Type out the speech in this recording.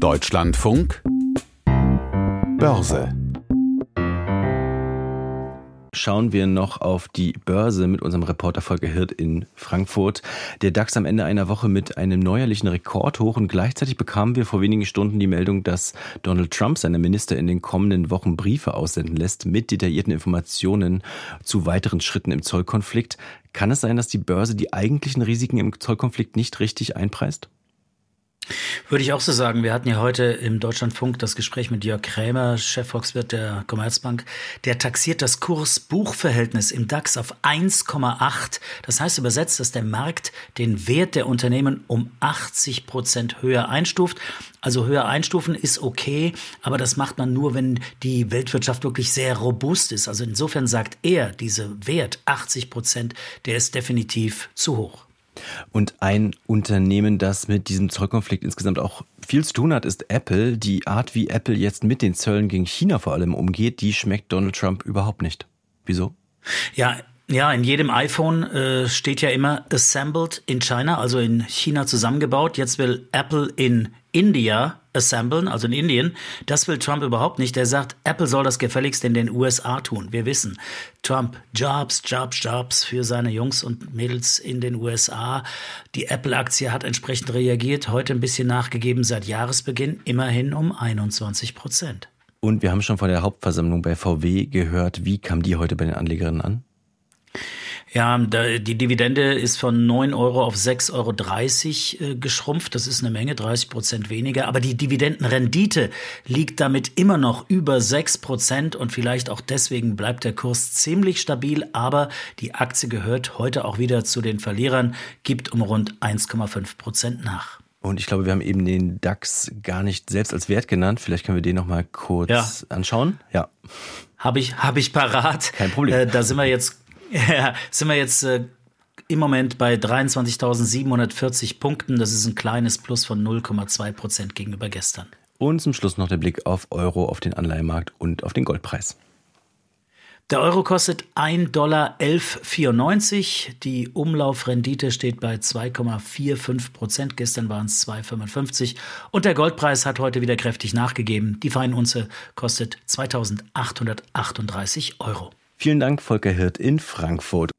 Deutschlandfunk Börse. Schauen wir noch auf die Börse mit unserem Reporter Volker Hirt in Frankfurt. Der DAX am Ende einer Woche mit einem neuerlichen Rekordhoch und gleichzeitig bekamen wir vor wenigen Stunden die Meldung, dass Donald Trump seine Minister in den kommenden Wochen Briefe aussenden lässt mit detaillierten Informationen zu weiteren Schritten im Zollkonflikt. Kann es sein, dass die Börse die eigentlichen Risiken im Zollkonflikt nicht richtig einpreist? Würde ich auch so sagen. Wir hatten ja heute im Deutschlandfunk das Gespräch mit Jörg Krämer, Chefvolkswirt der Commerzbank. Der taxiert das Kurs-Buch-Verhältnis im DAX auf 1,8. Das heißt übersetzt, dass der Markt den Wert der Unternehmen um 80% höher einstuft. Also höher einstufen ist okay, aber das macht man nur, wenn die Weltwirtschaft wirklich sehr robust ist. Also insofern sagt er, dieser Wert 80%, der ist definitiv zu hoch. Und ein Unternehmen, das mit diesem Zollkonflikt insgesamt auch viel zu tun hat, ist Apple. Die Art, wie Apple jetzt mit den Zöllen gegen China vor allem umgeht, die schmeckt Donald Trump überhaupt nicht. Wieso? Ja, in jedem iPhone steht ja immer assembled in China, also in China zusammengebaut. Jetzt will Apple in India assemblen, also in Indien. Das will Trump überhaupt nicht. Er sagt, Apple soll das gefälligst in den USA tun. Wir wissen, Trump, Jobs für seine Jungs und Mädels in den USA. Die Apple-Aktie hat entsprechend reagiert, heute ein bisschen nachgegeben, seit Jahresbeginn immerhin um 21%. Und wir haben schon von der Hauptversammlung bei VW gehört. Wie kam die heute bei den Anlegerinnen an? Ja, die Dividende ist von 9 Euro auf 6,30 Euro geschrumpft. Das ist eine Menge, 30% weniger. Aber die Dividendenrendite liegt damit immer noch über 6% und vielleicht auch deswegen bleibt der Kurs ziemlich stabil. Aber die Aktie gehört heute auch wieder zu den Verlierern, gibt um rund 1,5% nach. Und ich glaube, wir haben eben den DAX gar nicht selbst als Wert genannt. Vielleicht können wir den noch mal kurz anschauen. Ja. Hab ich parat. Kein Problem. Da sind wir jetzt im Moment bei 23.740 Punkten. Das ist ein kleines Plus von 0,2% gegenüber gestern. Und zum Schluss noch der Blick auf Euro, auf den Anleihenmarkt und auf den Goldpreis. Der Euro kostet $1,1194. Die Umlaufrendite steht bei 2,45%. Gestern waren es 2,55. Und der Goldpreis hat heute wieder kräftig nachgegeben. Die Feinunze kostet 2.838 Euro. Vielen Dank, Volker Hirt in Frankfurt.